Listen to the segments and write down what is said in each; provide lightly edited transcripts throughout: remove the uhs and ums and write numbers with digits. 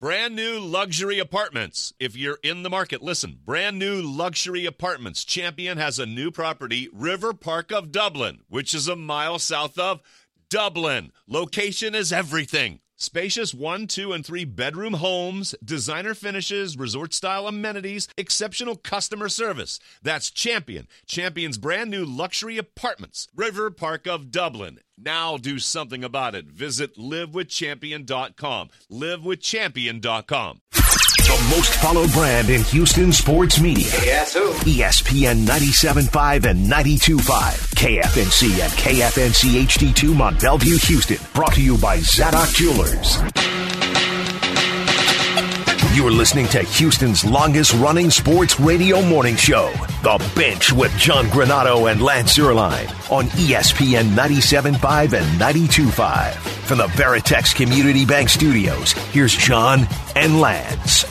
Brand new luxury apartments. If you're in the market, listen. Brand new luxury apartments. Champion has a new property, River Park of Dublin, which is a mile south of Dublin. Location is everything. Spacious 1, 2, and 3 bedroom homes, designer finishes, resort-style amenities, exceptional customer service. That's Champion. Champion's brand new luxury apartments, River Park of Dublin. Now do something about it. Visit livewithchampion.com. livewithchampion.com. The most followed brand in Houston sports media. Yes, who? ESPN 97.5 and 92.5. KFNC and KFNC HD2 Mont Bellevue, Houston. Brought to you by Zadok Jewelers. You're listening to Houston's longest-running sports radio morning show, The Bench with John Granato and Lance Zierlein on ESPN 97.5 and 92.5. From the Veritex Community Bank Studios, here's John and Lance.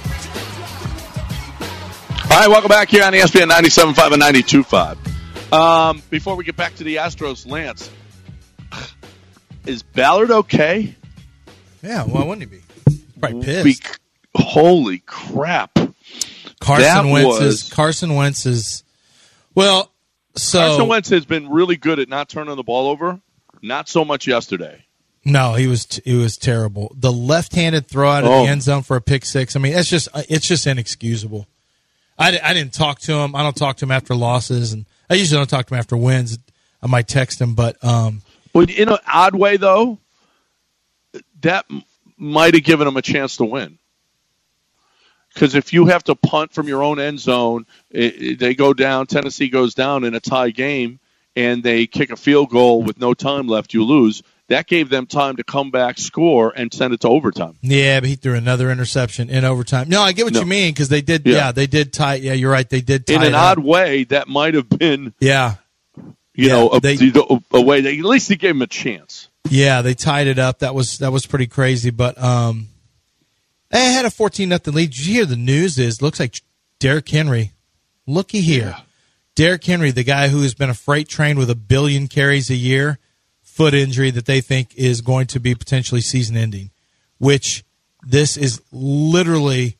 All right, welcome back here on ESPN 97.5 and 92.5. Before we get back to the Astros, Lance, is Ballard okay? Yeah, why wouldn't he be? Probably pissed. Holy crap. Carson Wentz is well, so Carson Wentz has been really good at not turning the ball over. Not so much yesterday. No, he was terrible. The left-handed throw out of the end zone for a pick six. I mean, it's just inexcusable. I didn't talk to him. I don't talk to him after losses, and I usually don't talk to him after wins. I might text him, but well, in an odd way though, that might have given him a chance to win. Because if you have to punt from your own end zone, they go down, Tennessee goes down in a tie game, and they kick a field goal with no time left, you lose. That gave them time to come back, score, and send it to overtime. Yeah, but he threw another interception in overtime. No, I get what you mean, because they did. Yeah, they did tie. Yeah, you're right. They did tie. In an odd way, that might have been. Yeah. A way they at least they gave him a chance. Yeah, they tied it up. That was pretty crazy, but they had a 14-0 lead. Did you hear the news? Looks like Derrick Henry. Looky here. Yeah. Derrick Henry, the guy who has been a freight train with 1 billion carries a year, foot injury that they think is going to be potentially season-ending, which this is literally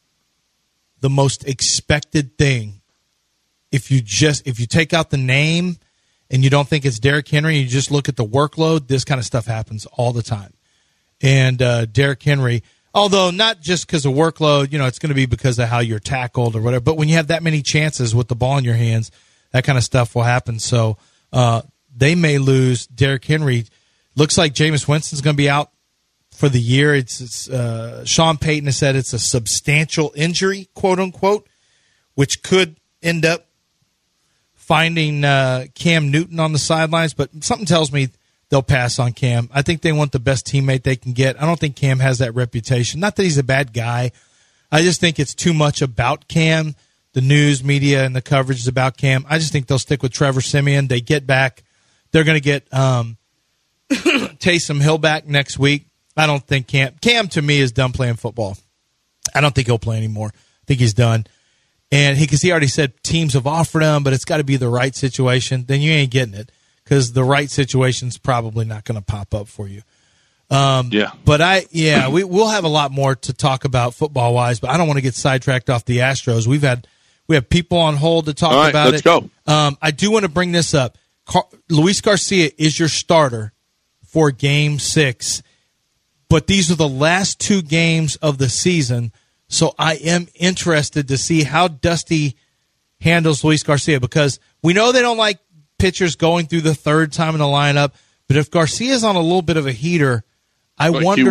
the most expected thing. If you take out the name and you don't think it's Derrick Henry, you just look at the workload, this kind of stuff happens all the time. And Derrick Henry, although not just because of workload, it's going to be because of how you're tackled or whatever. But when you have that many chances with the ball in your hands, that kind of stuff will happen. So they may lose Derrick Henry. Looks like Jameis Winston's going to be out for the year. It's Sean Payton has said it's a substantial injury, quote unquote, which could end up finding Cam Newton on the sidelines. But something tells me they'll pass on Cam. I think they want the best teammate they can get. I don't think Cam has that reputation. Not that he's a bad guy. I just think it's too much about Cam. The news, media, and the coverage is about Cam. I just think they'll stick with Trevor Siemian. They get back. They're going to get Taysom Hill back next week. I don't think Cam to me is done playing football. I don't think he'll play anymore. I think he's done. And because he already said teams have offered him, but it's got to be the right situation. Then you ain't getting it, because the right situation's probably not going to pop up for you. But we'll have a lot more to talk about football wise, but I don't want to get sidetracked off the Astros. We have people on hold to talk about it. Let's go. I do want to bring this up. Luis Garcia is your starter for Game 6, but these are the last 2 games of the season, so I am interested to see how Dusty handles Luis Garcia, because we know they don't like pitchers going through the third time in the lineup, but if Garcia's on a little bit of a heater, I wonder.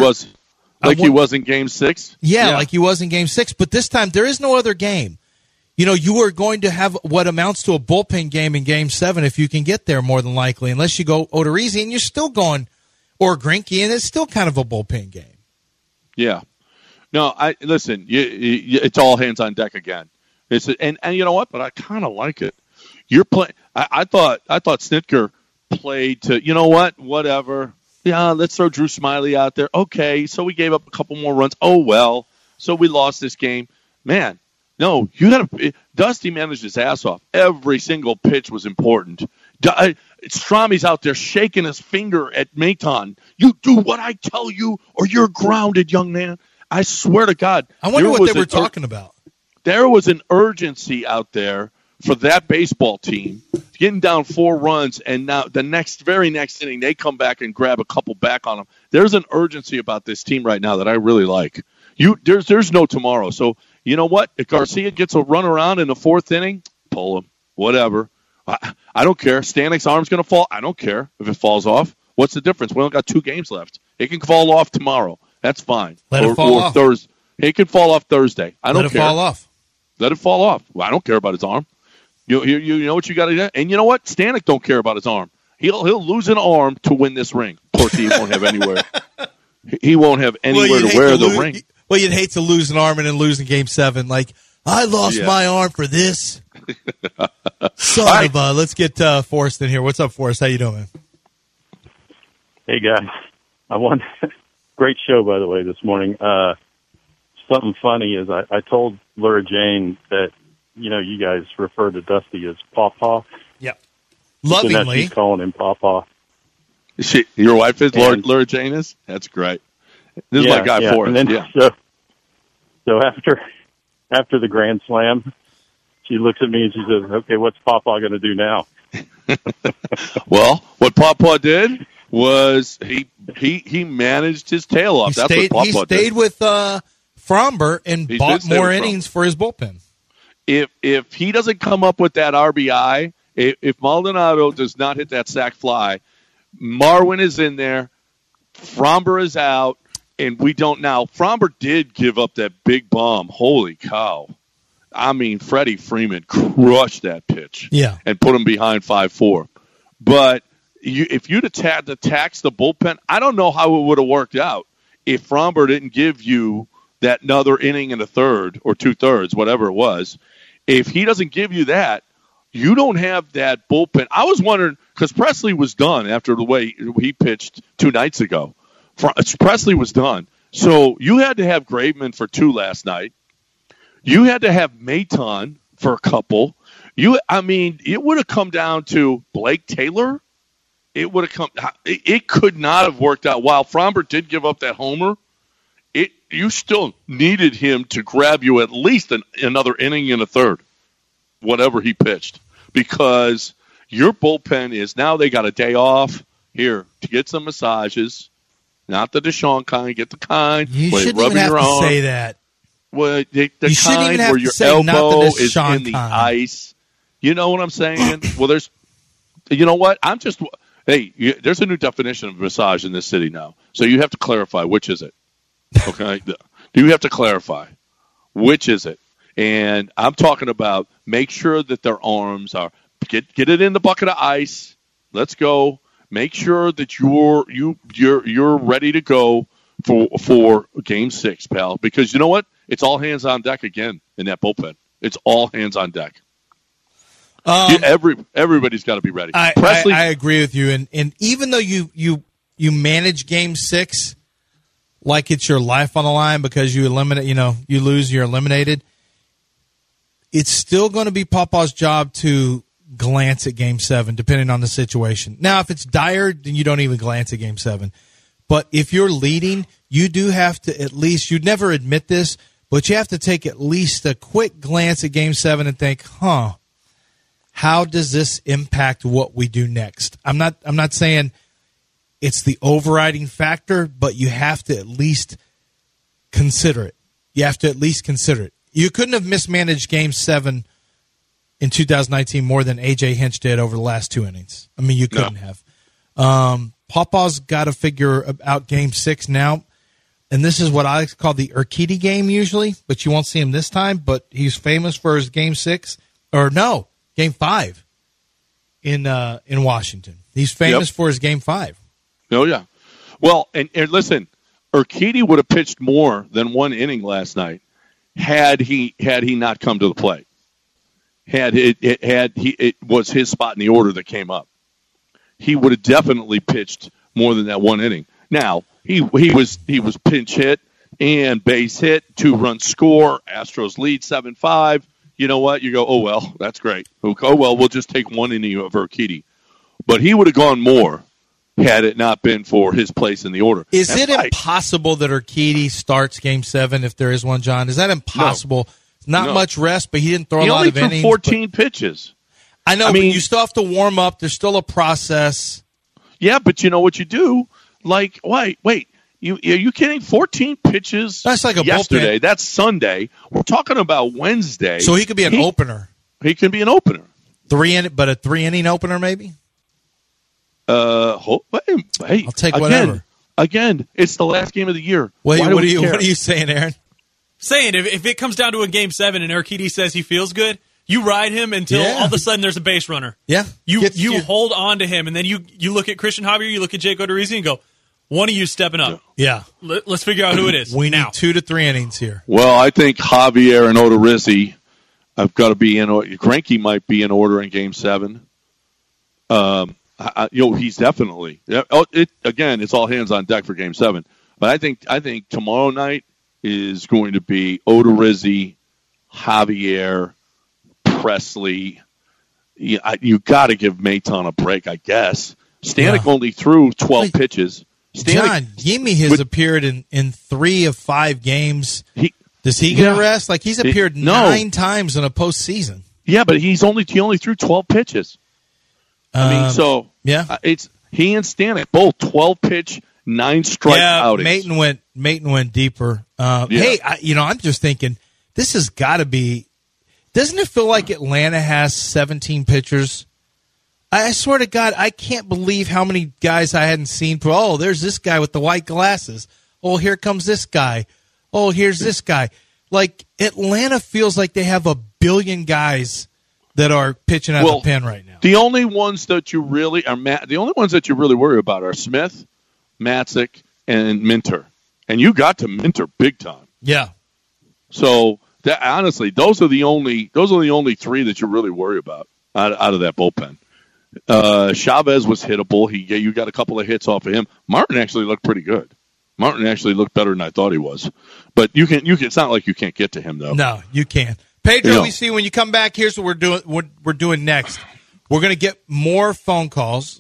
He was in Game 6? Yeah, like he was in Game 6, but this time there is no other game. You are going to have what amounts to a bullpen game in Game 7 if you can get there, more than likely, unless you go Odorizzi, and you're still going, or Greinke, and it's still kind of a bullpen game. Yeah. No, listen, it's all hands on deck again. And you know what? But I kind of like it. You're playing. I thought Snitker played to, you know what? Whatever. Yeah, let's throw Drew Smyly out there. Okay, so we gave up a couple more runs. Oh, well. So we lost this game. Man, no, Dusty managed his ass off. Every single pitch was important. Strami's out there shaking his finger at Maton. You do what I tell you or you're grounded, young man. I swear to God. I wonder what they were talking about. There was an urgency out there for that baseball team getting down 4 runs, and now the very next inning they come back and grab a couple back on them. There's an urgency about this team right now that I really like. There's no tomorrow. So you know what? If Garcia gets a run around in the 4th inning, pull him. Whatever. I don't care. Stanek's arm's going to fall. I don't care if it falls off. What's the difference? We only got 2 games left. It can fall off tomorrow. That's fine. Let it fall off. Thursday. It can fall off Thursday. I don't care. Let it fall off. Let it fall off. Well, I don't care about his arm. You know what you got to do? And you know what? Stanek don't care about his arm. He'll lose an arm to win this ring. Of course, he won't have anywhere. He won't have anywhere to wear the ring. Well, you'd hate to lose an arm and then lose in Game 7. Like, I lost my arm for this. Son of a. Let's get Forrest in here. What's up, Forrest? How you doing, man? Hey, guys. Great show, by the way, this morning. Something funny is I told Laura Jane that, you guys refer to Dusty as Pawpaw. Yep. Lovingly. She's calling him Pawpaw. Your wife is? Laura Jane is? That's great. This is my guy, Forrest. And then, so after the Grand Slam, she looks at me and she says, okay, what's Pawpaw going to do now? Well, what Pawpaw did was he managed his tail off. That's what Pawpaw did. He stayed with Fromber and bought more innings for his bullpen. If he doesn't come up with that RBI, if Maldonado does not hit that sac fly, Marwin is in there, Fromber is out, and we don't now. Fromber did give up that big bomb. Holy cow. I mean, Freddie Freeman crushed that pitch and put him behind 5-4. But if you'd have taxed the bullpen, I don't know how it would have worked out if Fromber didn't give you that another inning and a third or 2/3, whatever it was. If he doesn't give you that, you don't have that bullpen. I was wondering, because Presley was done after the way he pitched 2 nights ago. Presley was done. So you had to have Graveman for 2 last night. You had to have Maton for a couple. It would have come down to Blake Taylor. It could not have worked out. While Fromber did give up that homer, you still needed him to grab you at least another inning and a third, whatever he pitched, because your bullpen is now they got a day off here to get some massages, not the Deshaun kind, get the kind. You shouldn't even have to say that. Well, the kind where your elbow is in the ice. You know what I'm saying? Well, you know what? There's a new definition of massage in this city now, so you have to clarify which is it. Okay, do you have to clarify which is it? And I'm talking about make sure that their arms are get it in the bucket of ice. Let's go. Make sure that you're ready to go for Game 6, pal. Because you know what? It's all hands on deck again in that bullpen. It's all hands on deck. Everybody's got to be ready. Presley, I agree with you. And even though you manage Game 6 like it's your life on the line because you lose, you're eliminated, it's still going to be Pawpaw's job to glance at Game 7, depending on the situation. Now, if it's dire, then you don't even glance at Game 7. But if you're leading, you do have to at least, you'd never admit this, but you have to take at least a quick glance at Game 7 and think, how does this impact what we do next? I'm not saying it's the overriding factor, but you have to at least consider it. You have to at least consider it. You couldn't have mismanaged Game 7 in 2019 more than A.J. Hinch did over the last 2 innings. I mean, you couldn't have. Pawpaw's got to figure out Game 6 now, and this is what I call the Urquidy game usually, but you won't see him this time, but he's famous for his Game 5 in Washington. He's famous for his Game 5. Oh, yeah. Well, and listen, Urquidy would have pitched more than 1 inning last night had he not come to the plate. It was his spot in the order that came up. He would have definitely pitched more than that 1 inning. Now, he was pinch hit and base hit, 2-run score, Astros lead 7-5. You know what? You go, oh, well, that's great. Oh, well, we'll just take 1 inning of Urquidy. But he would have gone more had it not been for his place in the order. Is it impossible that Urquidy starts Game 7 if there is one, John? Is that impossible? No. Not much rest, but he didn't throw a lot of innings. He only threw 14 pitches. I know, but you still have to warm up. There's still a process. Yeah, but you know what you do? Like, wait. Are you kidding? 14 pitches That's like a yesterday. bullpen. That's Sunday. We're talking about Wednesday. So he could be an opener. He can be an opener. But a 3-inning opener maybe? Hey, I'll take whatever. Again, it's the last game of the year. What are you saying, Aaron? Saying if it comes down to a Game 7 and Urquidy says he feels good, you ride him until all of a sudden there's a base runner. Yeah. You hold on to him, and then you look at Christian Javier, you look at Jake Odorizzi, and go, one of you stepping up. Yeah. Let's figure out who it is. We need 2 to 3 innings here. Well, I think Javier and Odorizzi have got to be in order. Greinke might be in order in Game 7. He's definitely. It's all hands on deck for Game 7. But I think tomorrow night is going to be Odorizzi, Javier, Presley. You got to give Maton a break, I guess. Stanek only threw 12 pitches. John, Yimi has appeared in 3 of 5 games. Does he get a rest? Like he's appeared 9 times in a postseason. Yeah, but he only threw 12 pitches. It's he and Stanek both 12 pitch, 9 strike outings. Maton went deeper. Hey, I'm just thinking this has got to be. Doesn't it feel like Atlanta has 17 pitchers? I swear to God, I can't believe how many guys I hadn't seen. Oh, there's this guy with the white glasses. Oh, here comes this guy. Oh, here's this guy. Like Atlanta feels like they have a billion guys that are pitching out of the pen right now. The only ones that you really worry about are Smith, Matzik, and Minter. And you got to Minter big time. Yeah. So honestly, those are the only 3 that you really worry about out of that bullpen. Chavez was hittable. You got a couple of hits off of him. Martin actually looked pretty good. Martin actually looked better than I thought he was. But you can. It's not like you can't get to him though. No, you can. Pedro, we see when you come back. Here's what we're doing. What we're doing next. We're going to get more phone calls.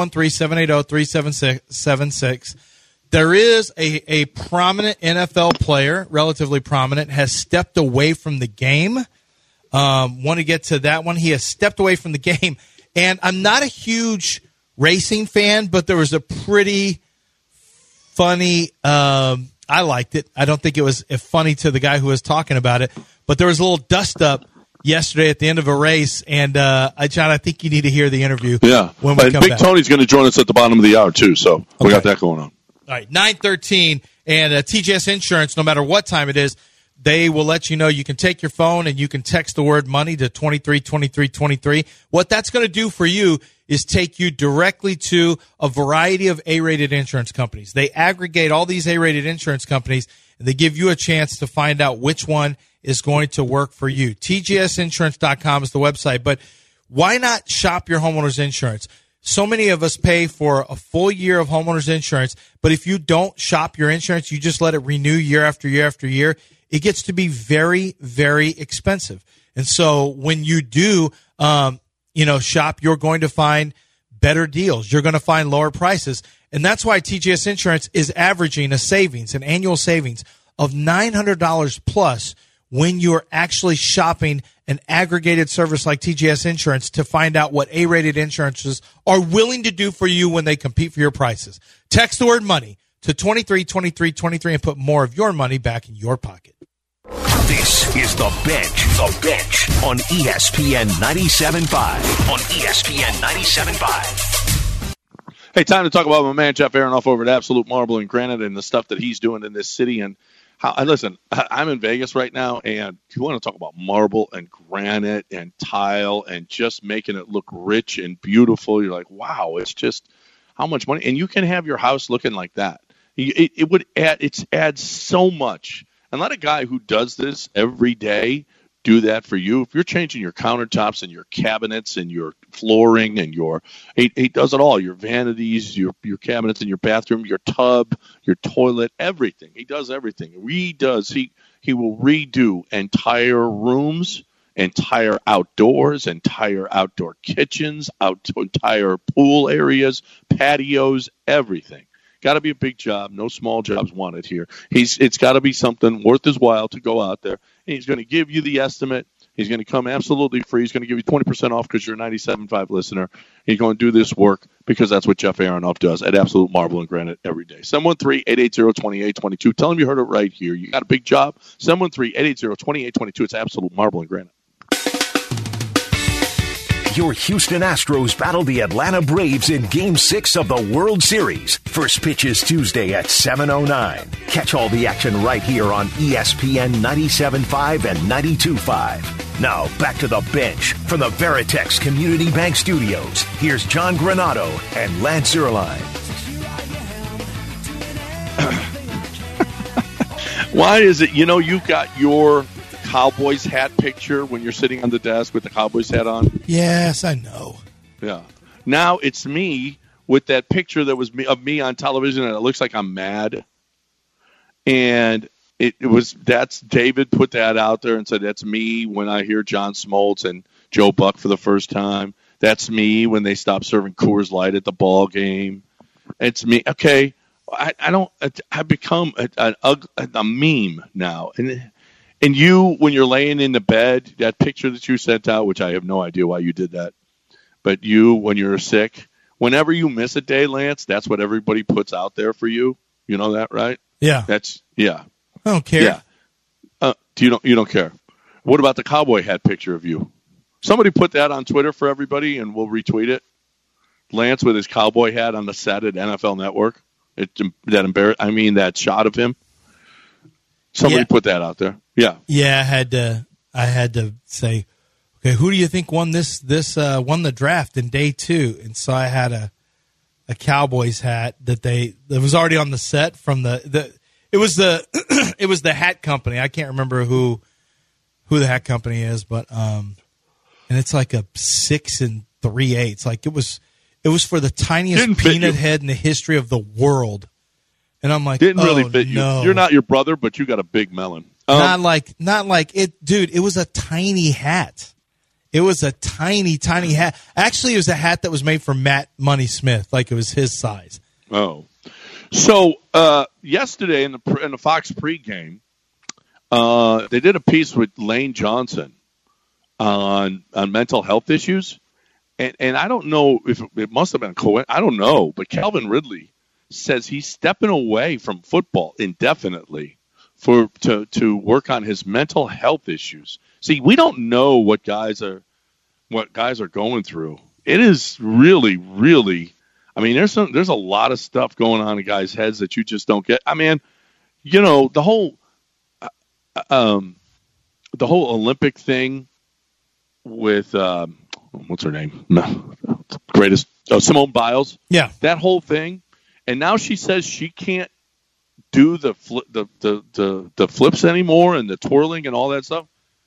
713-780-3776. There is a prominent NFL player, relatively prominent, has stepped away from the game. Want to get to that one? He has stepped away from the game. And I'm not a huge racing fan, but there was a pretty funny I liked it. I don't think it was funny to the guy who was talking about it, but there was a little dust-up yesterday at the end of a race, and John, I think you need to hear the interview when we come Big back. Tony's going to join us at the bottom of the hour, too, so we got that going on. All right, 9:13, and TGS Insurance, no matter what time it is, they will let you know you can take your phone and you can text the word money to 232323. What that's going to do for you is take you directly to a variety of A-rated insurance companies. They aggregate all these A-rated insurance companies, and they give you a chance to find out which one is going to work for you. TGSinsurance.com is the website, but why not shop your homeowner's insurance? So many of us pay for a full year of homeowner's insurance, but if you don't shop your insurance, you just let it renew year after year after year, it gets to be very, very expensive. And so when you do, shop, you're going to find better deals. You're going to find lower prices. And that's why TGS Insurance is averaging an annual savings of $900 plus when you're actually shopping an aggregated service like TGS Insurance to find out what A-rated insurances are willing to do for you when they compete for your prices. Text the word money to 232323 and put more of your money back in your pocket. This is The Bench on ESPN 97.5. On ESPN 97.5. Hey, time to talk about my man Jeff Aronoff over at Absolute Marble and Granite and the stuff that he's doing in this city. And listen, I'm in Vegas right now, and if you want to talk about marble and granite and tile and just making it look rich and beautiful, you're like, wow, it's just how much money. And you can have your house looking like that. It adds so much. And let a guy who does this every day do that for you. If you're changing your countertops and your cabinets and your flooring and he does it all, your vanities, your cabinets in your bathroom, your tub, your toilet, everything. He does everything. He will redo entire rooms entire outdoors, entire outdoor kitchens, entire pool areas, patios, everything. Got to be a big job. No small jobs wanted here. It's got to be something worth his while to go out there. And he's going to give you the estimate. He's going to come absolutely free. He's going to give you 20% off because you're a 97.5 listener. He's going to do this work because that's what Jeff Aronoff does at Absolute Marble and Granite every day. 713-880-2822. Tell him you heard it right here. You got a big job? 713-880-2822. It's Absolute Marble and Granite. Your Houston Astros battle the Atlanta Braves in Game 6 of the World Series. First pitch is Tuesday at 7:09. Catch all the action right here on ESPN 97.5 and 92.5. Now, back to the bench from the Veritex Community Bank Studios. Here's John Granato and Lance Zierlein. Why is it, you've got your Cowboys hat picture when you're sitting on the desk with the Cowboys hat on? Yes, I know. Yeah. Now it's me with that picture that was of me on television, and it looks like I'm mad. And that's David put that out there and said, that's me when I hear John Smoltz and Joe Buck for the first time. That's me when they stop serving Coors Light at the ball game. It's me. Okay. I become a meme now. And you, when you're laying in the bed, that picture that you sent out, which I have no idea why you did that, but you, when you're sick, whenever you miss a day, Lance, that's what everybody puts out there for you. You know that, right? Yeah. Yeah. I don't care. Yeah. You don't care. What about the cowboy hat picture of you? Somebody put that on Twitter for everybody, and we'll retweet it. Lance with his cowboy hat on the set at NFL Network. That shot of him. Somebody put that out there. Yeah. Yeah, I had to say, okay, who do you think won won the draft in day 2? And so I had a Cowboys hat that was already on the set from it was the hat company. I can't remember who the hat company is, but and it's like a 6 3/8. Like it was for the tiniest peanut head in the history of the world. And I'm like, didn't really fit you. No. You're not your brother, but you got a big melon. Not like it, dude. It was a tiny hat. It was a tiny hat. Actually, it was a hat that was made for Matt Money Smith, like it was his size. Oh, so yesterday in the Fox pregame, they did a piece with Lane Johnson on mental health issues, and I don't know if it must have been I don't know, but Calvin Ridley says he's stepping away from football indefinitely to work on his mental health issues. See, we don't know what guys are going through. It is really, really. I mean, there's a lot of stuff going on in guys' heads that you just don't get. I mean, the whole Olympic thing with what's her name? Greatest Simone Biles. Yeah, that whole thing. And now she says she can't do the flips anymore and the twirling and all that stuff.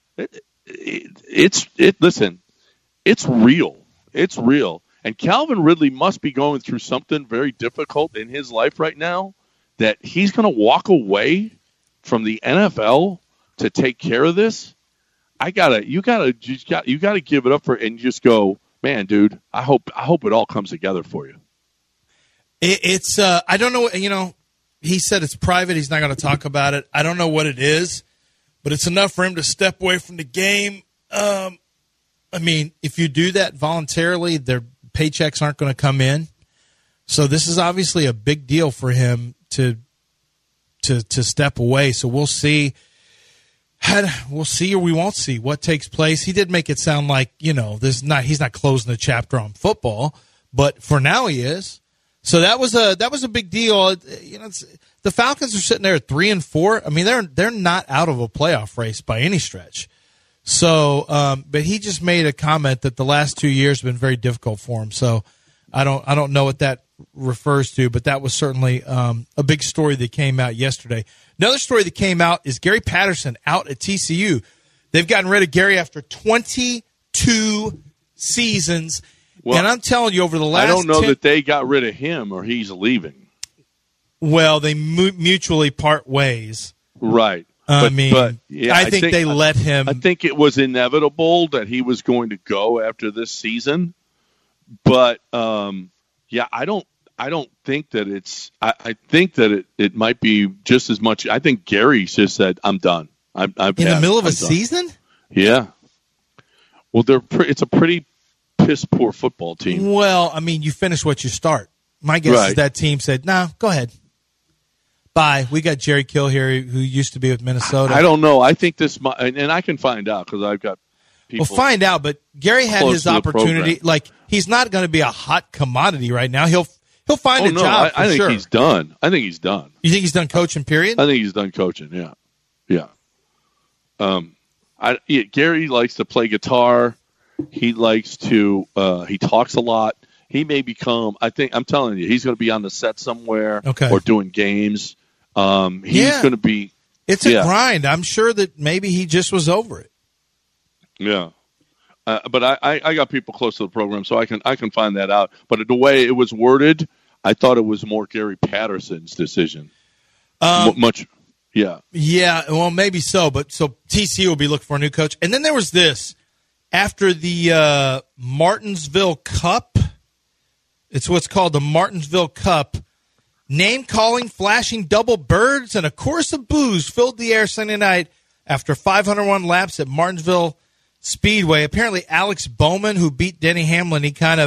Listen, it's real. It's real. And Calvin Ridley must be going through something very difficult in his life right now that he's going to walk away from the NFL to take care of this. You gotta give it up for it and just go, man, dude. I hope it all comes together for you. It's I don't know. He said it's private. He's not going to talk about it. I don't know what it is, but it's enough for him to step away from the game. I mean, if you do that voluntarily, their paychecks aren't going to come in. So this is obviously a big deal for him to step away. So we'll see. We'll see or we won't see what takes place. He did make it sound like he's not closing the chapter on football, but for now he is. So that was a big deal. The Falcons are sitting there at 3-4. I mean, they're not out of a playoff race by any stretch. So, but he just made a comment that the last 2 years have been very difficult for him. So, I don't know what that refers to, but that was certainly a big story that came out yesterday. Another story that came out is Gary Patterson out at TCU. They've gotten rid of Gary after 22 seasons. Well, and I'm telling you, over the last I don't know that they got rid of him or he's leaving. Well, they mutually part ways. Right. I think they let him. I think it was inevitable that he was going to go after this season, but I don't think that it's. I think that it might be just as much. I think Gary just said, "I'm done." In the middle of a season? Yeah. Well, it's a pretty piss poor football team. Well, I mean, you finish what you start. My guess is that team said, "No, go ahead. Bye. We got Jerry Kill here, who used to be with Minnesota." I don't know. I think this might, and I can find out because I've got people. Well, find out. But Gary had his opportunity. Like, he's not going to be a hot commodity right now. He'll find a job. I think he's done. I think he's done. You think he's done coaching? Period. I think he's done coaching. Yeah. Gary likes to play guitar. He likes to. He talks a lot. He may become. I'm telling you, he's going to be on the set somewhere or doing games. He's going to be. It's a grind. I'm sure that maybe he just was over it. Yeah. But I got people close to the program, so I can find that out. But the way it was worded, I thought it was more Gary Patterson's decision. Much. Yeah. Yeah, well, maybe so. But so TC will be looking for a new coach. And then there was this. After the Martinsville Cup, it's what's called the Martinsville Cup, name-calling, flashing double birds, and a chorus of boos filled the air Sunday night after 501 laps at Martinsville Speedway. Apparently, Alex Bowman, who beat Denny Hamlin,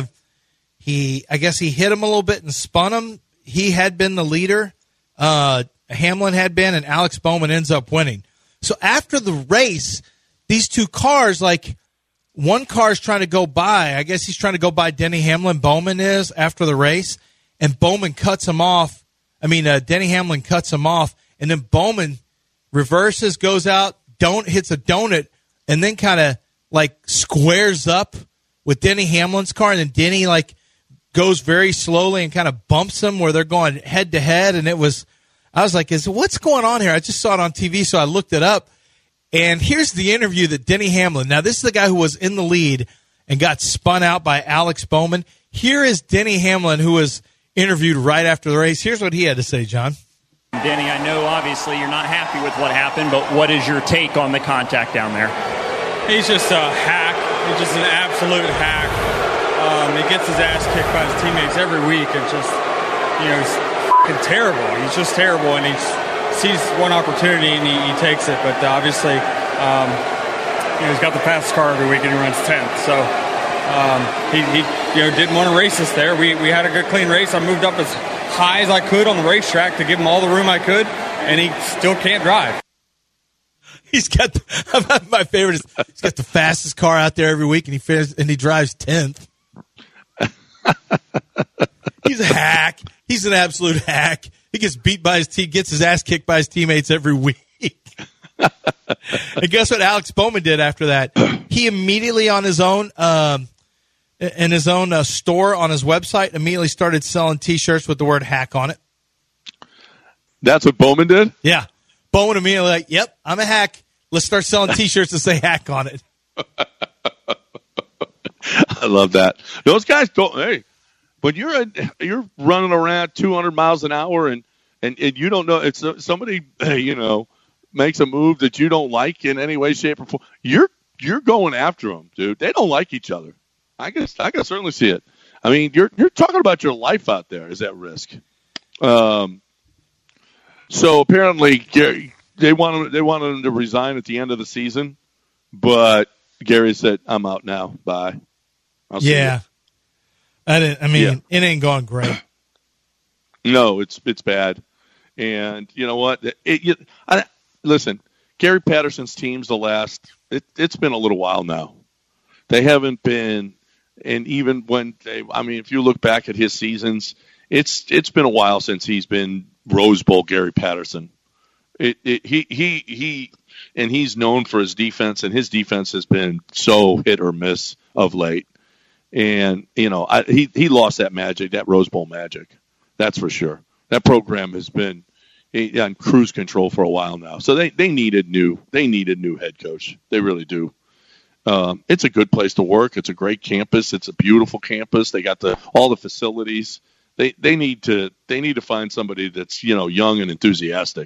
I guess he hit him a little bit and spun him. He had been the leader. Hamlin had been, and Alex Bowman ends up winning. So after the race, these two cars, like, one car is trying to go by. I guess he's trying to go by Denny Hamlin. Bowman is after the race, and Bowman cuts him off. Denny Hamlin cuts him off, and then Bowman reverses, goes out, hits a donut, and then kind of like squares up with Denny Hamlin's car, and then Denny like goes very slowly and kind of bumps him where they're going head to head. And I was like, what's going on here? I just saw it on TV, so I looked it up. And here's the interview that Denny Hamlin, now this is the guy who was in the lead and got spun out by Alex Bowman. Here is Denny Hamlin, who was interviewed right after the race. Here's what he had to say, John. Denny, I know obviously you're not happy with what happened, but what is your take on the contact down there? He's just a hack. He's just an absolute hack. He gets his ass kicked by his teammates every week. It's just, he's fucking terrible. He's just terrible, and he sees one opportunity and he takes it. But obviously, he's got the fastest car every week and he runs 10th. So he didn't want to race us there. We had a good clean race. I moved up as high as I could on the racetrack to give him all the room I could, and he still can't drive. He's got my favorite is he's got the fastest car out there every week, and he drives 10th. He's a hack. He's an absolute hack. He gets beat by gets his ass kicked by his teammates every week. And guess what Alex Bowman did after that? He immediately on his own in his own store on his website immediately started selling T-shirts with the word hack on it. That's what Bowman did? Yeah. Bowman immediately like, yep, I'm a hack. Let's start selling T-shirts that say hack on it. I love that. Those guys don't. Hey, but you're running around 200 miles an hour and you don't know. It's somebody makes a move that you don't like in any way, shape, or form. You're going after them, dude. They don't like each other. I can certainly see it. I mean, you're talking about your life out there is at risk. So apparently, Gary, they wanted him to resign at the end of the season, but Gary said, "I'm out now. Bye." Yeah, it ain't going great. No, it's bad, and you know what? Listen, Gary Patterson's teams it's been a little while now. They haven't been, and even when if you look back at his seasons, it's been a while since he's been Rose Bowl Gary Patterson. He's known for his defense, and his defense has been so hit or miss of late. And he lost that magic, that Rose Bowl magic. That's for sure. That program has been on cruise control for a while now. So they needed new head coach. They really do. It's a good place to work. It's a great campus. It's a beautiful campus. They got all the facilities. They need to find somebody that's young and enthusiastic.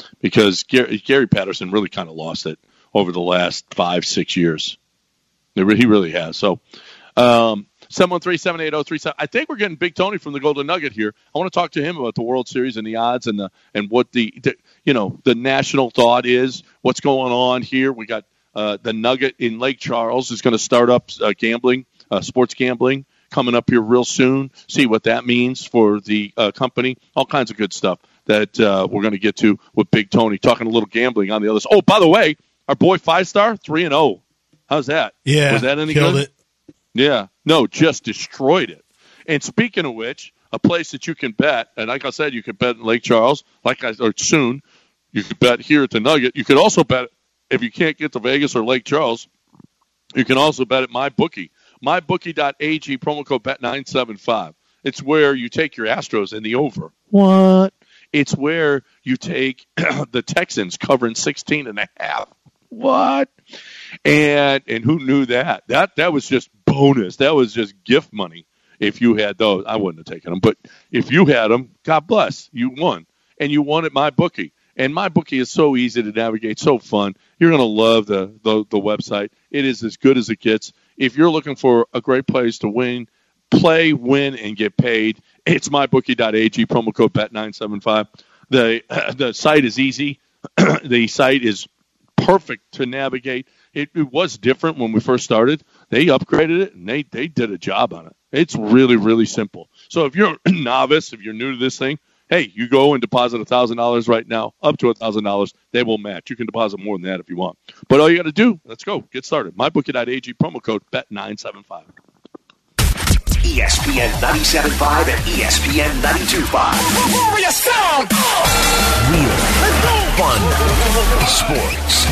because Gary Patterson really kind of lost it over the last 5-6 years. He really has. So 713-780-37. I think we're getting Big Tony from the Golden Nugget here. I want to talk to him about the World Series and the odds and what the national thought is. What's going on here? We got the Nugget in Lake Charles is going to start up gambling, sports gambling, coming up here real soon. See what that means for the company. All kinds of good stuff that we're going to get to with Big Tony, talking a little gambling on the others. Oh, by the way, our boy 5-Star, 3-0. How's that? Yeah. Was that any killed good? It. Yeah. No, just destroyed it. And speaking of which, a place that you can bet, and like I said, you can bet in Lake Charles, or soon. You could bet here at the Nugget. You could also bet, if you can't get to Vegas or Lake Charles, you can also bet at MyBookie. MyBookie.ag, promo code BET975. It's where you take your Astros in the over. What? It's where you take the Texans covering 16.5. What? And who knew that? That was just bonus. That was just gift money. If you had those, I wouldn't have taken them. But if you had them, God bless, you won. And you won at MyBookie. And MyBookie is so easy to navigate, so fun. You're going to love the website. It is as good as it gets. If you're looking for a great place to play, win, and get paid, it's MyBookie.ag, promo code BET975. The site is easy. The site is perfect to navigate. It was different when we first started. They upgraded it, and they did a job on it. It's really, really simple. So if you're a novice, if you're new to this thing, hey, you go and deposit $1,000 right now, up to $1,000. They will match. You can deposit more than that if you want. But all you got to do, let's go. Get started. MyBookie.ag, promo code BET975. ESPN 97.5 and ESPN 92.5. Warrior sound! Real. Fun. Sports.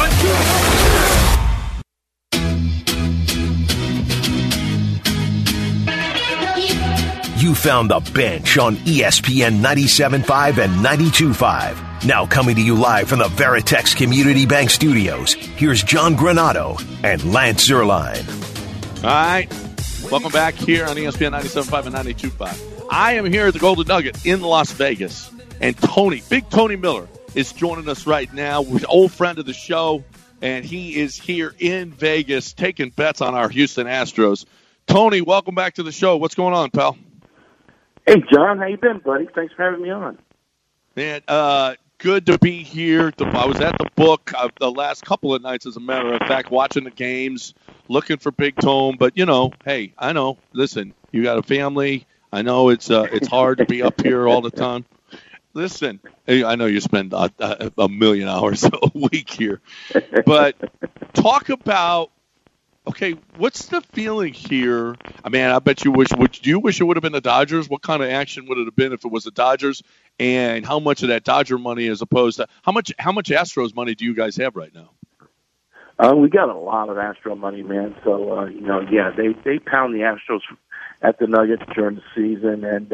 You found the bench on ESPN 97.5 and 92.5. Now coming to you live from the Veritex Community Bank Studios, here's John Granado and Lance Zierlein. All right. Welcome back here on ESPN 97.5 and 92.5. I am here at the Golden Nugget in Las Vegas, and Big Tony Miller, is joining us right now. We're an old friend of the show, and he is here in Vegas taking bets on our Houston Astros. Tony, welcome back to the show. What's going on, pal? Hey, John. How you been, buddy? Thanks for having me on. Man, good to be here. I was at the book the last couple of nights, as a matter of fact, watching the games, looking for Big Tone. But, hey, I know. Listen, you got a family. I know it's hard to be up here all the time. Listen, I know you spend a million hours a week here. But talk about, okay, what's the feeling here? I mean, I bet you do you wish it would have been the Dodgers? What kind of action would it have been if it was the Dodgers? And how much of that Dodger money as opposed to how much Astros money do you guys have right now? We got a lot of Astro money, man. So, they pound the Astros at the Nuggets during the season, and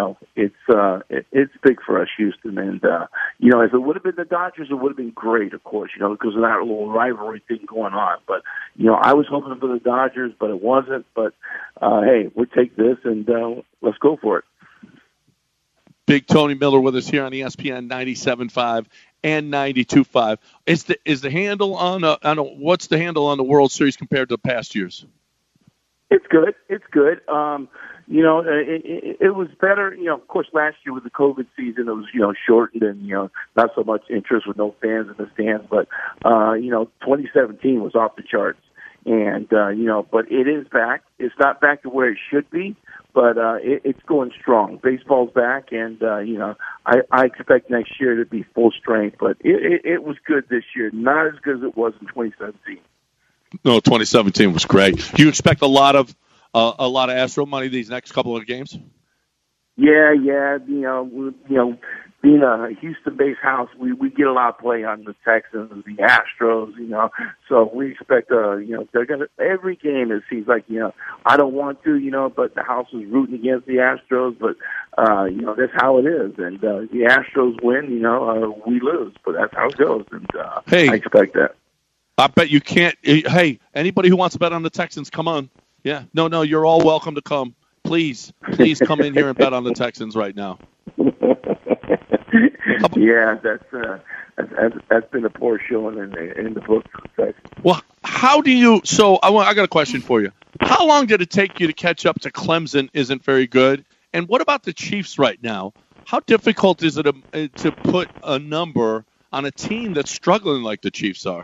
it's big for us, Houston. And if it would have been the Dodgers, it would have been great, of course, because of that little rivalry thing going on. But I was hoping for the Dodgers, but it wasn't. But hey, we'll take this and let's go for it. Big Tony Miller with us here on ESPN 97.5 and 92.5. Is the handle on what's the handle on the World Series compared to past years? It's good. It's good. It was better. Of course, last year with the COVID season, it was, shortened and, not so much interest with no fans in the stands. But, 2017 was off the charts. And, but it is back. It's not back to where it should be, but it's going strong. Baseball's back, and, I expect next year to be full strength. But it was good this year, not as good as it was in 2017. No, 2017 was great. Do you expect a lot of Astro money these next couple of games? Yeah. Being a Houston-based house, we get a lot of play on the Texans, the Astros, So we expect, they're gonna every game. It seems like I don't want to, but the house is rooting against the Astros. But that's how it is. And the Astros win, we lose. But that's how it goes. And I expect that. I bet you can't. Hey, anybody who wants to bet on the Texans, come on. Yeah. No, you're all welcome to come. Please come in here and bet on the Texans right now. Yeah, that's been a poor showing in the book. Well, how do you? So I got a question for you. How long did it take you to catch up to Clemson? Isn't very good. And what about the Chiefs right now? How difficult is it to put a number on a team that's struggling like the Chiefs are?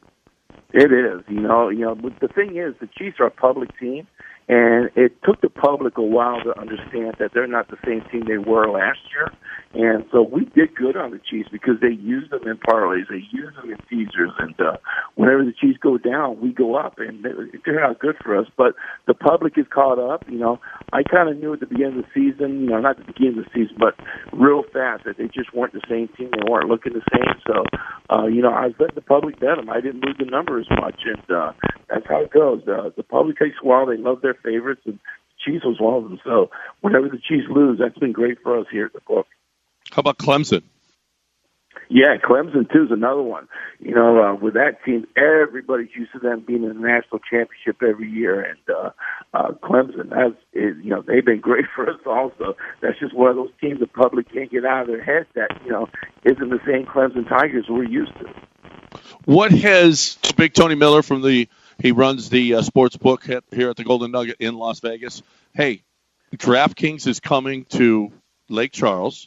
It is, but the thing is, the Chiefs are a public team, and it took the public a while to understand that they're not the same team they were last year. And so we did good on the Chiefs because they used them in parlays, they used them in teasers, and whenever the Chiefs go down, we go up, and it turned out good for us. But the public is caught up. I kind of knew at the beginning of the season, not at the beginning of the season, but real fast that they just weren't the same team. They weren't looking the same. So, I was letting the public bet them. I didn't move the number as much, and that's how it goes. The public takes a while. They love their favorites, and the Chiefs was one of them. So whenever the Chiefs lose, that's been great for us here at the book. How about Clemson? Yeah, Clemson, too, is another one. With that team, everybody's used to them being in the national championship every year. And Clemson, they've been great for us also. That's just one of those teams the public can't get out of their head that, isn't the same Clemson Tigers we're used to. What has Big Tony Miller he runs the sports book here at the Golden Nugget in Las Vegas. Hey, DraftKings is coming to Lake Charles.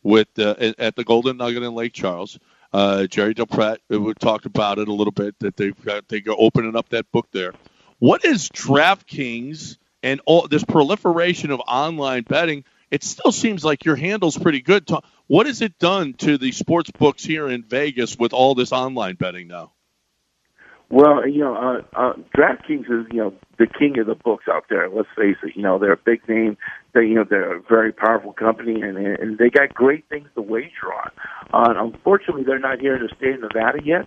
At the Golden Nugget in Lake Charles. Jerry Del Prat, we talked about it a little bit, that they go opening up that book there. What is DraftKings and all this proliferation of online betting? It still seems like your handle's pretty good. What has it done to the sports books here in Vegas with all this online betting now? Well, DraftKings is, the king of the books out there. Let's face it. They're a big name. They're a very powerful company, and they got great things to wager on. Unfortunately, they're not here in the state of Nevada yet.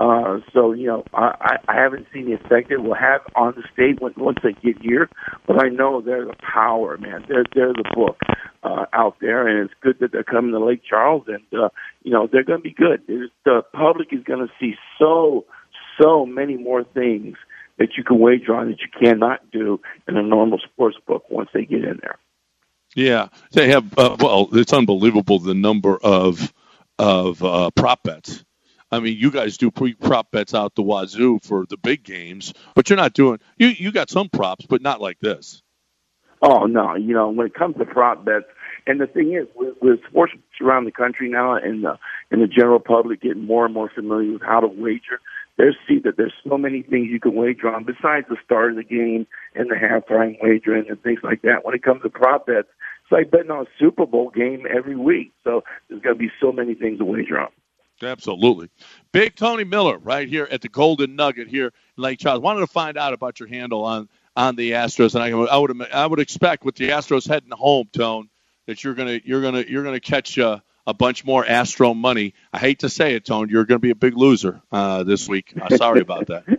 So, I haven't seen the effect it will have on the state once they get here. But I know they're the power, man. They're the book out there, and it's good that they're coming to Lake Charles, and, they're going to be good. The public is going to see so many more things that you can wager on that you cannot do in a normal sports book once they get in there. Yeah, they have. It's unbelievable the number of prop bets. I mean, you guys do prop bets out the wazoo for the big games, but you're not doing. You got some props, but not like this. Oh no, when it comes to prop bets, and the thing is, with sports around the country now, and the general public getting more and more familiar with how to wager. There's so many things you can wager on besides the start of the game and the halftime wagering and things like that. When it comes to prop bets, it's like betting on a Super Bowl game every week. So there's going to be so many things to wager on. Absolutely. Big Tony Miller right here at the Golden Nugget here in Lake Charles. Wanted to find out about your handle on the Astros, and I would expect with the Astros heading home, Tone, that you're gonna catch a bunch more Astro money. I hate to say it, Tone, you're going to be a big loser this week. Sorry about that.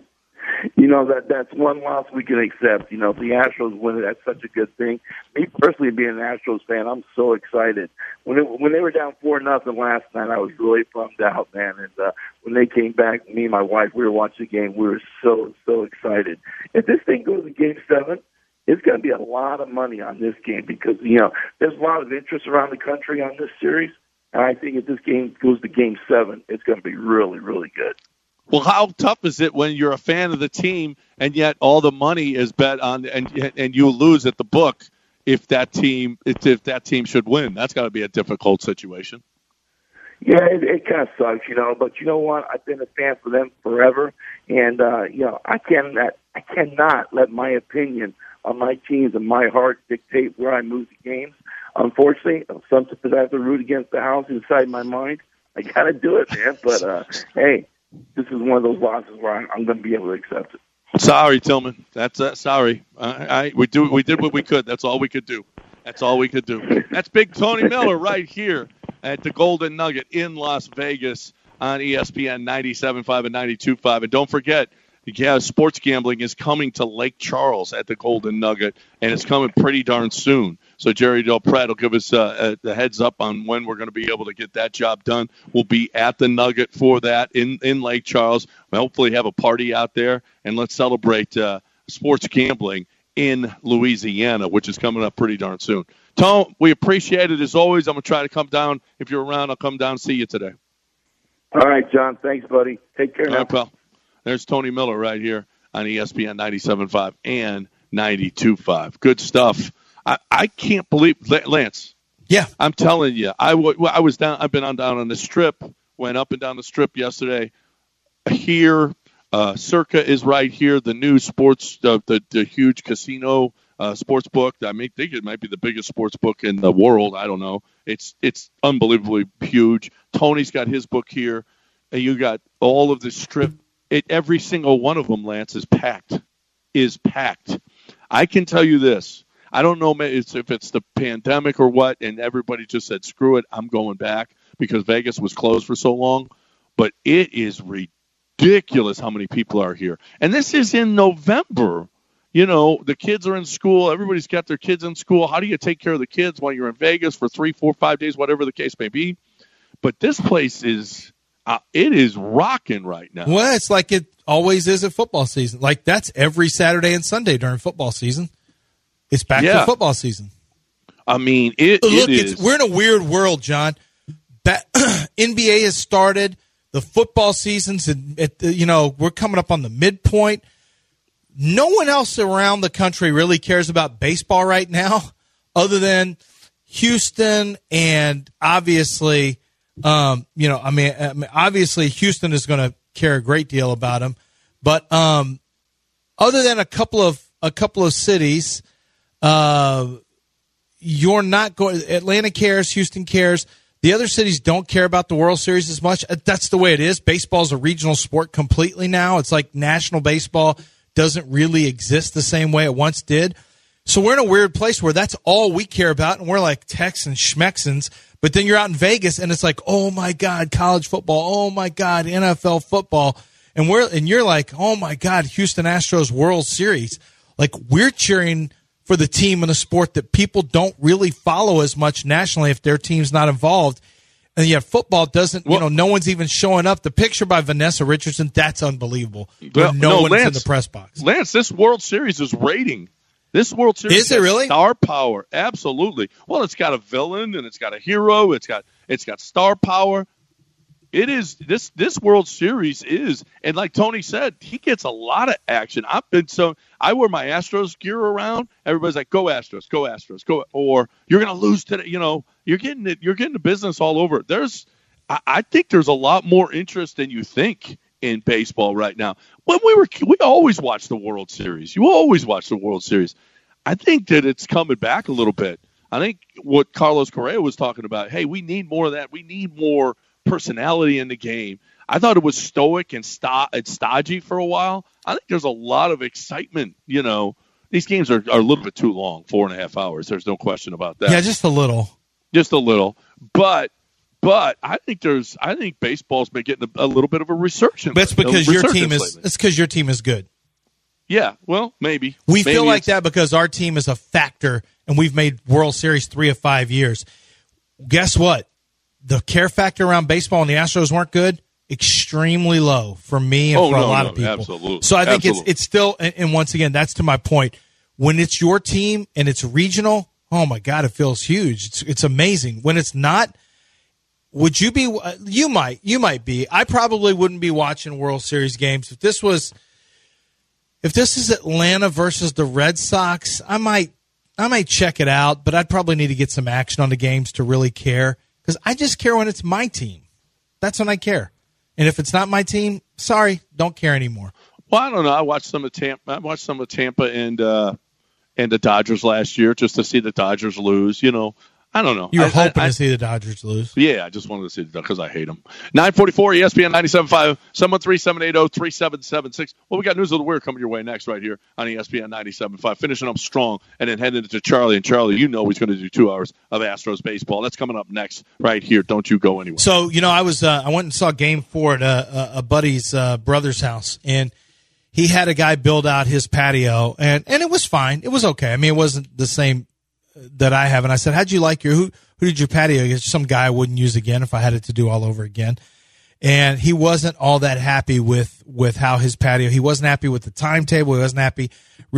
That's one loss we can accept. If the Astros win it, that's such a good thing. Me personally, being an Astros fan, I'm so excited. When they were down 4-0 last night, I was really bummed out, man. And when they came back, me and my wife, we were watching the game. We were so excited. If this thing goes to Game 7, it's going to be a lot of money on this game because, there's a lot of interest around the country on this series. And I think if this game goes to Game 7, it's going to be really, really good. Well, how tough is it when you're a fan of the team and yet all the money is bet on, and you lose at the book if that team should win? That's got to be a difficult situation. Yeah, it kind of sucks, But you know what? I've been a fan for them forever, and I cannot let my opinion on my teams and my heart dictate where I move the games. Unfortunately, sometimes I have to root against the house inside my mind. I got to do it, man. But, hey, this is one of those losses where I'm going to be able to accept it. Sorry, Tillman. That's sorry. We did what we could. That's all we could do. That's Big Tony Miller right here at the Golden Nugget in Las Vegas on ESPN 97.5 and 92.5. And don't forget, sports gambling is coming to Lake Charles at the Golden Nugget, and it's coming pretty darn soon. So Jerry Del Prat will give us the heads up on when we're going to be able to get that job done. We'll be at the Nugget for that in Lake Charles. We'll hopefully have a party out there, and let's celebrate sports gambling in Louisiana, which is coming up pretty darn soon. Tone, we appreciate it as always. I'm going to try to come down. If you're around, I'll come down and see you today. All right, John. Thanks, buddy. Take care now. All right, pal. There's Tony Miller right here on ESPN 97.5 and 92.5. Good stuff. I can't believe, Lance. Yeah, I'm telling you, I was down. I've been down on the Strip. Went up and down the Strip yesterday. Here, Circa is right here. The new sports, the huge casino sports book. I think it might be the biggest sports book in the world. I don't know. It's unbelievably huge. Tony's got his book here, and you got all of the Strip. Every single one of them, Lance, is packed. I can tell you this. I don't know if it's the pandemic or what, and everybody just said, screw it, I'm going back because Vegas was closed for so long. But it is ridiculous how many people are here. And this is in November. You know, the kids are in school. Everybody's got their kids in school. How do you take care of the kids while you're in Vegas for 3, 4, 5 days, whatever the case may be? But this place is it is rocking right now. Well, it's like it always is at football season. Like that's every Saturday and Sunday during football season. It's back to football seation. I mean, it is. We're in a weird world, John. NBA has started. The football season's, we're coming up on the midpoint. No one else around the country really cares about baseball right now other than Houston and obviously, obviously Houston is going to care a great deal about him. But other than a couple of cities, you're not going. Atlanta cares, Houston cares. The other cities don't care about the World Series as much. That's the way it is. Baseball's a regional sport completely now. It's like national baseball doesn't really exist the same way it once did. So we're in a weird place where that's all we care about, and we're like Texans, Schmexans. But then you're out in Vegas, and it's like, oh my God, college football. Oh my God, NFL football. And you're like, oh my God, Houston Astros World Series. Like we're cheering for the team in a sport that people don't really follow as much nationally if their team's not involved. And yet football doesn't, no one's even showing up. The picture by Vanessa Richardson, that's unbelievable. No one's in the press box. Lance, this World Series is rating. This World Series is it really? Star power. Absolutely. Well, it's got a villain and it's got a hero. It's got star power. It is this World Series is, and like Tony said, he gets a lot of action. I wear my Astros gear around. Everybody's like, "Go Astros, go Astros, go!" Or you're gonna lose today. You're getting the business all over. I think there's a lot more interest than you think in baseball right now. When we always watch the World Series. You always watch the World Series. I think that it's coming back a little bit. I think what Carlos Correa was talking about. Hey, we need more of that. We need more personality in the game. I thought it was stoic and stodgy for a while. I think there's a lot of excitement. These games are a little bit too long, 4.5 hours. There's no question about that. Yeah, just a little. But I think baseball's been getting a little bit of a resurgence. That's because your team is. It's because your team is good. Yeah, well, maybe we feel like that because our team is a factor, and we've made World Series 3 of 5 years. Guess what? The care factor around baseball and the Astros weren't good. Extremely low for me and for a lot of people. Absolutely. So I think it's still, and once again, that's to my point. When it's your team and it's regional, oh my God, it feels huge. It's amazing. When it's not, would you be? You might be. I probably wouldn't be watching World Series games if this is Atlanta versus the Red Sox. I might check it out, but I'd probably need to get some action on the games to really care. Because I just care when it's my team. That's when I care. And if it's not my team, sorry, don't care anymore. Well, I don't know. I watched some of Tampa and the Dodgers last year just to see the Dodgers lose. I don't know. You were hoping to see the Dodgers lose. Yeah, I just wanted to see the because I hate them. 944 ESPN 97.5, 713-780-3776. Well, we got News of the Weird coming your way next right here on ESPN 97.5. Finishing up strong and then heading into Charlie. And Charlie, he's going to do 2 hours of Astros baseball. That's coming up next right here. Don't you go anywhere. So, I went and saw Game 4 at a buddy's brother's house. And he had a guy build out his patio. And it was fine. It was okay. I mean, it wasn't the same that I have. And I said, how'd you like who did your patio? It's some guy I wouldn't use again if I had it to do all over again. And he wasn't all that happy with how his patio, he wasn't happy with the timetable. He wasn't happy really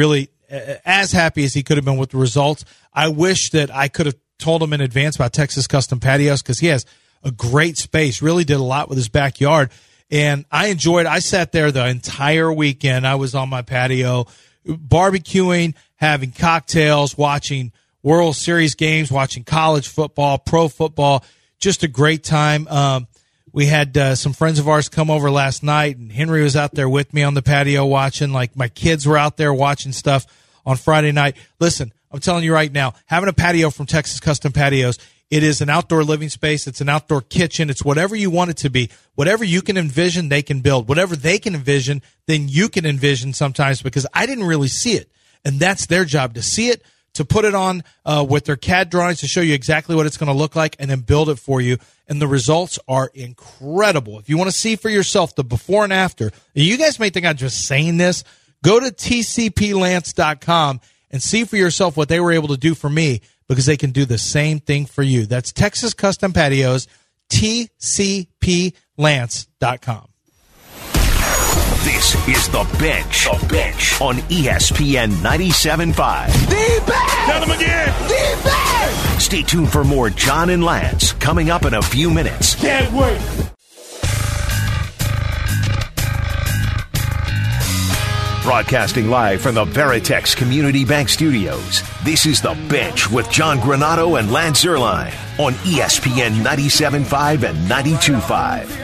as happy as he could have been with the results. I wish that I could have told him in advance about Texas Custom Patios because he has a great space, really did a lot with his backyard. And I enjoyed it. I sat there the entire weekend. I was on my patio barbecuing, having cocktails, watching World Series games, watching college football, pro football. Just a great time. We had some friends of ours come over last night, and Henry was out there with me on the patio watching. Like, my kids were out there watching stuff on Friday night. Listen, I'm telling you right now, having a patio from Texas Custom Patios, it is an outdoor living space. It's an outdoor kitchen. It's whatever you want it to be. Whatever you can envision, they can build. Whatever they can envision, then you can envision sometimes, because I didn't really see it. And that's their job, to see it, to put it on with their CAD drawings to show you exactly what it's going to look like, and then build it for you. And the results are incredible. If you want to see for yourself the before and after, you guys may think I'm just saying this, go to tcplance.com and see for yourself what they were able to do for me, because they can do the same thing for you. That's Texas Custom Patios, tcplance.com. This is The Bench, on ESPN 97.5. The Bench! Tell them again! The Bench! Stay tuned for more John and Lance coming up in a few minutes. Can't wait! Broadcasting live from the Veritex Community Bank Studios, this is The Bench with John Granato and Lance Zierlein on ESPN 97.5 and 92.5.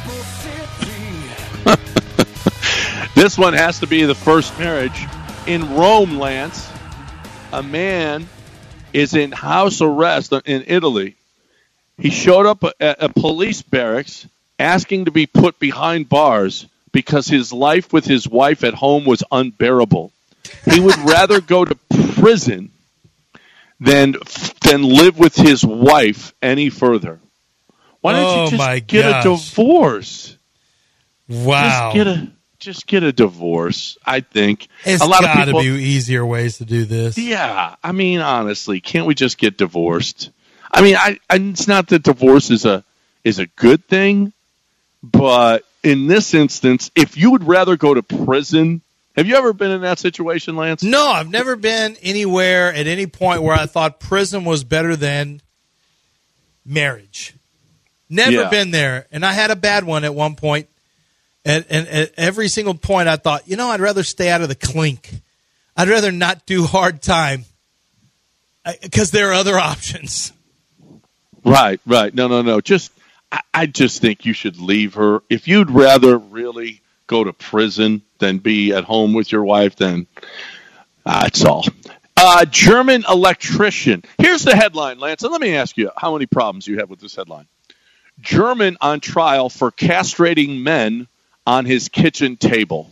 This one has to be the first marriage. In Rome, Lance, a man is in house arrest in Italy. He showed up at a police barracks asking to be put behind bars because his life with his wife at home was unbearable. He would rather go to prison than live with his wife any further. Why don't you just get a divorce? Wow. Just get a divorce, I think. It's a lot of got to people, be easier ways to do this. Yeah. I mean, honestly, can't we just get divorced? I mean, it's not that divorce is a good thing, but in this instance, if you would rather go to prison, have you ever been in that situation, Lance? No, I've never been anywhere at any point where I thought prison was better than marriage. Never been there. And I had a bad one at one point. And at every single point I thought, I'd rather stay out of the clink. I'd rather not do hard time because there are other options. Right. No. I just think you should leave her. If you'd rather really go to prison than be at home with your wife, then that's all. German electrician. Here's the headline, Lance. And let me ask you how many problems you have with this headline. German on trial for castrating men on his kitchen table.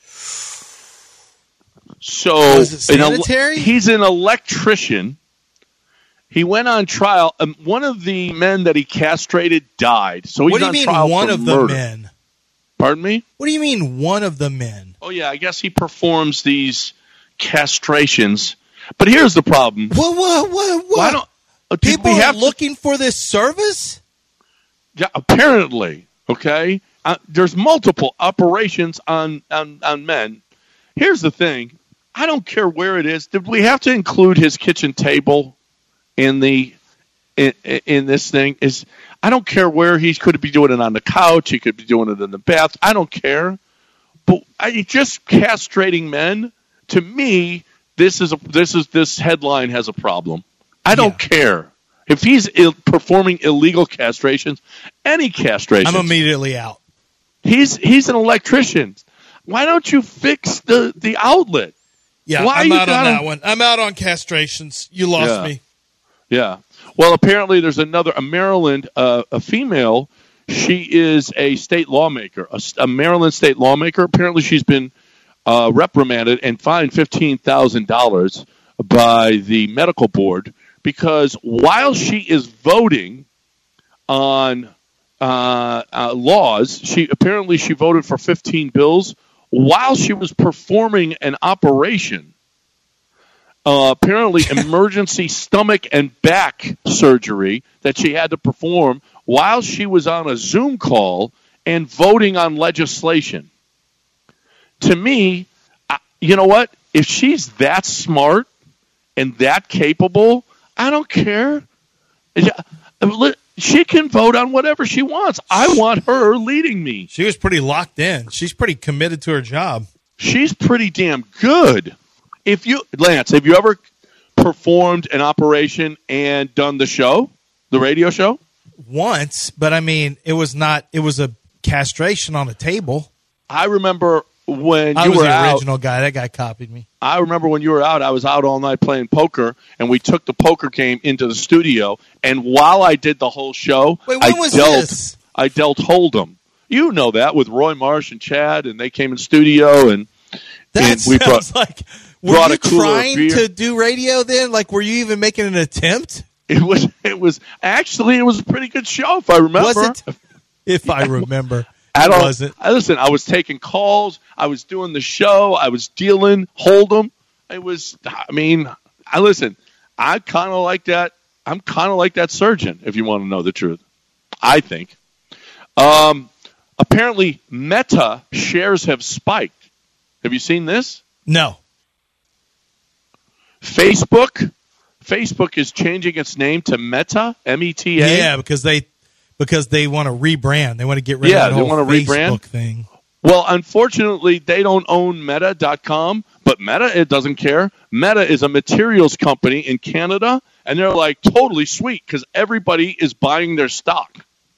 So is it sanitary? He's an electrician. He went on trial. One of the men that he castrated died. So he's on trial for murder. What do you mean one of the men? Pardon me? What do you mean one of the men? Oh, yeah, I guess he performs these castrations. But here's the problem. What? Why don't people are looking for this service? Yeah, apparently. Okay? There's multiple operations on men. Here's the thing. I don't care where it is. Did we have to include his kitchen table in this thing? I don't care where he could be doing it on the couch. He could be doing it in the bath. I don't care. But just castrating men, to me, this headline has a problem. I don't care. If he's performing illegal castrations, any castrations, I'm immediately out. He's an electrician. Why don't you fix the outlet? Yeah, I'm out on that one. I'm out on castrations. You lost me. Yeah. Well, apparently there's a Maryland, a female. She is a state lawmaker, a Maryland state lawmaker. Apparently she's been reprimanded and fined $15,000 by the medical board because while she is voting on laws, she voted for 15 bills while she was performing an operation. Apparently emergency stomach and back surgery that she had to perform while she was on a Zoom call and voting on legislation. To me, you know what? if she's that smart and that capable, I don't care. She can vote on whatever she wants. I want her leading me. She was pretty locked in. She's pretty committed to her job. She's pretty damn good. Lance, have you ever performed an operation and done the radio show? Once, but I mean, it was a castration on a table. I remember when I you was were the original guy. That guy copied me. I remember when you were out, I was out all night playing poker, and we took the poker game into the studio, and while I did the whole show, Wait, when was this? I dealt Hold'em. You know that, with Roy Marsh and Chad, and they came in studio, and we brought were a you cooler trying of beer. to do radio then? Like, were you even making an attempt? It was a pretty good show, if I remember. Was it? If I remember. I was taking calls. I was doing the show. I was dealing Hold'em. I kind of like that. I'm kind of like that surgeon, if you want to know the truth. I think. Apparently, Meta shares have spiked. Have you seen this? No. Facebook is changing its name to Meta, M-E-T-A. Yeah, because they want to rebrand. They want to get rid of that whole Facebook thing. Well, unfortunately, they don't own Meta.com, but Meta, it doesn't care. Meta is a materials company in Canada, and they're like totally sweet because everybody is buying their stock.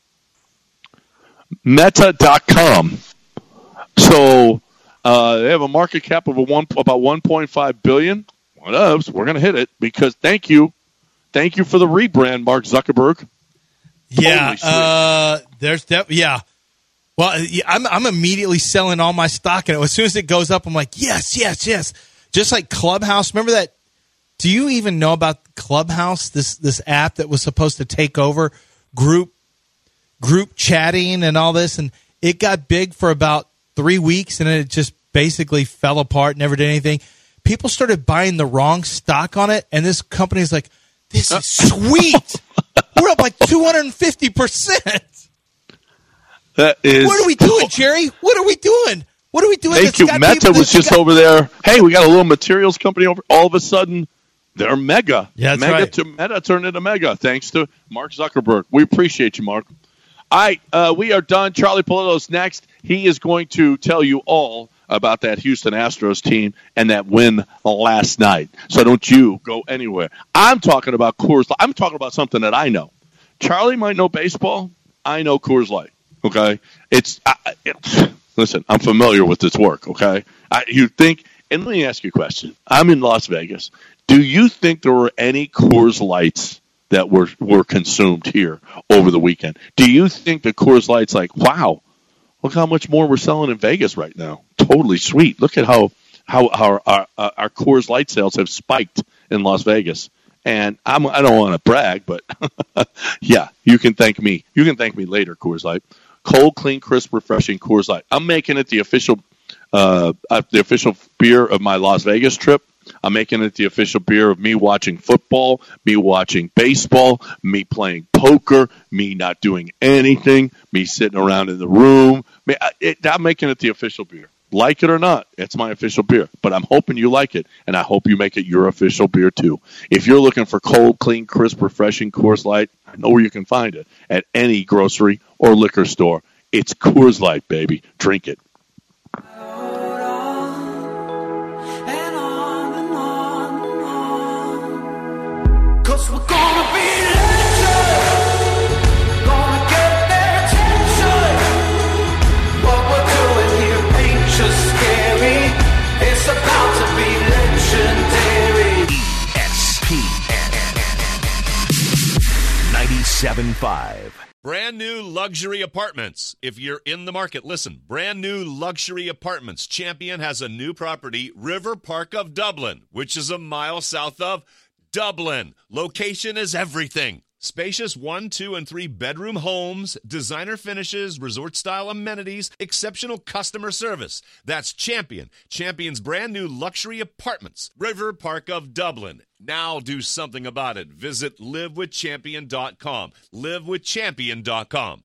Meta.com. So they have a market cap of about $1.5 billion. What else? We're going to hit it because thank you for the rebrand, Mark Zuckerberg. Yeah, Well, I'm immediately selling all my stock in it. As soon as it goes up, I'm like, yes. Just like Clubhouse. Remember that? Do you even know about Clubhouse? This app that was supposed to take over group chatting and all this, and it got big for about 3 weeks, and then it just basically fell apart. Never did anything. People started buying the wrong stock on it, and this company's like, this is sweet. We're up like 250%. That is. What are we doing, Jerry? What are we doing? Thank you. Meta was just over there. Hey, we got a little materials company over. All of a sudden, they're mega. Yeah, that's right. Meta turned into mega. Thanks to Mark Zuckerberg. We appreciate you, Mark. All right, we are done. Charlie Polito's next. He is going to tell you all about that Houston Astros team and that win last night. So don't you go anywhere. I'm talking about Coors Light. I'm talking about something that I know. Charlie might know baseball. I know Coors Light. Okay, listen, I'm familiar with this work. Okay, you think, and let me ask you a question. I'm in Las Vegas. Do you think there were any Coors Lights that were consumed here over the weekend? Do you think the Coors Light's like, wow, look how much more we're selling in Vegas right now? Totally sweet. Look at how our Coors Light sales have spiked in Las Vegas. And I don't want to brag, but yeah, you can thank me. You can thank me later, Coors Light. Cold, clean, crisp, refreshing Coors Light. I'm making it the official beer of my Las Vegas trip. I'm making it the official beer of me watching football, me watching baseball, me playing poker, me not doing anything, me sitting around in the room. I'm making it the official beer. Like it or not, it's my official beer. But I'm hoping you like it, and I hope you make it your official beer too. If you're looking for cold, clean, crisp, refreshing Coors Light, I know where you can find it at any grocery or liquor store. It's Coors Light, baby. Drink it. Cause we're gonna be legends, gonna get their attention. What we're doing here ain't just scary, it's about to be legendary. ESPN 97.5. Brand new luxury apartments. If you're in the market, listen. Brand new luxury apartments. Champion has a new property, River Park of Dublin, which is a mile south of Dublin. Location is everything. Spacious 1, 2, and 3 bedroom homes, designer finishes, resort-style amenities, exceptional customer service. That's Champion. Champion's brand new luxury apartments, River Park of Dublin. Now do something about it. Visit livewithchampion.com. Livewithchampion.com.